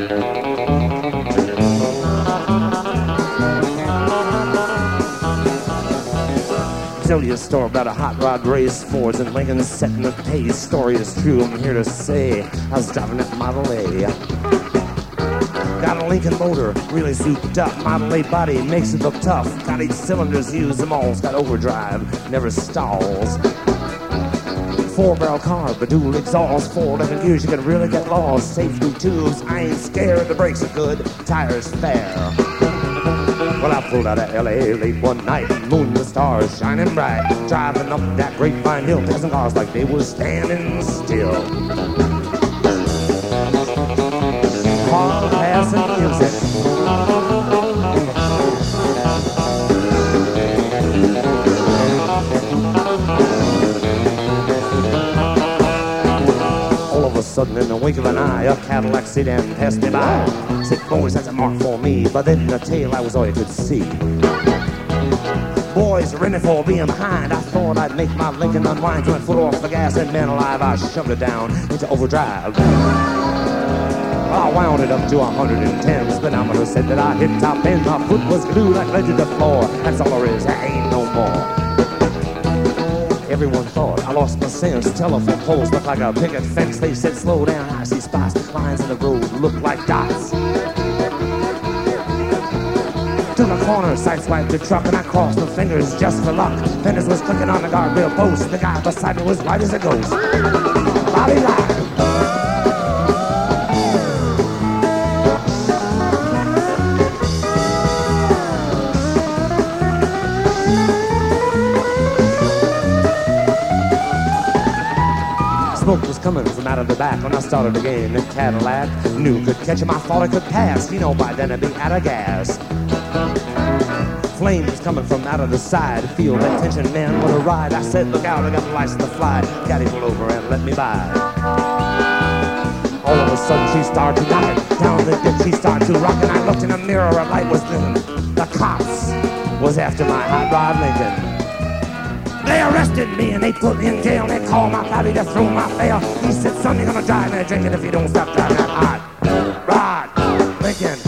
Tell you a story about a hot rod race, Fords and Lincoln setting the pace. Story is true, I'm here to say. I was driving that Model A. Got a Lincoln motor, really souped up. Model A body makes it look tough. Got 8 cylinders, use them all. It's got overdrive, never stalls. 4-barrel car, but dual exhaust. 4 different gears, you can really get lost. Safety tubes, I ain't scared. The brakes are good, tires fair. Well, I pulled out of L.A. late one night, moon and the stars shining bright, driving up that grapevine hill, passing cars like they was standing still. Car passing music. All of a sudden, in the wink of an eye, a Cadillac sedan passed me by. 6 boys had a mark for me, but in the tail I was all you could see. Boys renting for being behind. I thought I'd make my Lincoln unwind. 2 foot off the gas, and man alive, I shoved it down into overdrive. I wound it up to 110. The speedometer said that I hit top end. My foot was glued like lead to the floor. That's all there is, there ain't no more. Everyone thought I lost my sense. Telephone poles looked like a picket fence. They said slow down, I see spots. Lines in the road look like dots. To the corner, sideswiped the truck, and I crossed my fingers just for luck. Fenders was clicking on the guardrail post. The guy beside me was white as a ghost. Bobby Rock. Smoke was coming from out of the back when I started again. The Cadillac knew could catch him. I thought I could pass. You know, by then I'd be out of gas. Flames coming from out of the side. Feel that tension, man, what a ride. I said, look out, I got the license to fly. Got him pull over and let me by. All of a sudden she started to rock. Down the ditch she started to rock. And I looked in the mirror, a light was dim. The cops was after my hot rod Lincoln. They arrested me and they put me in jail. They called my pappy to throw my bail. He said, son, you're gonna drive me a drinking if you don't stop driving that hot rod Lincoln.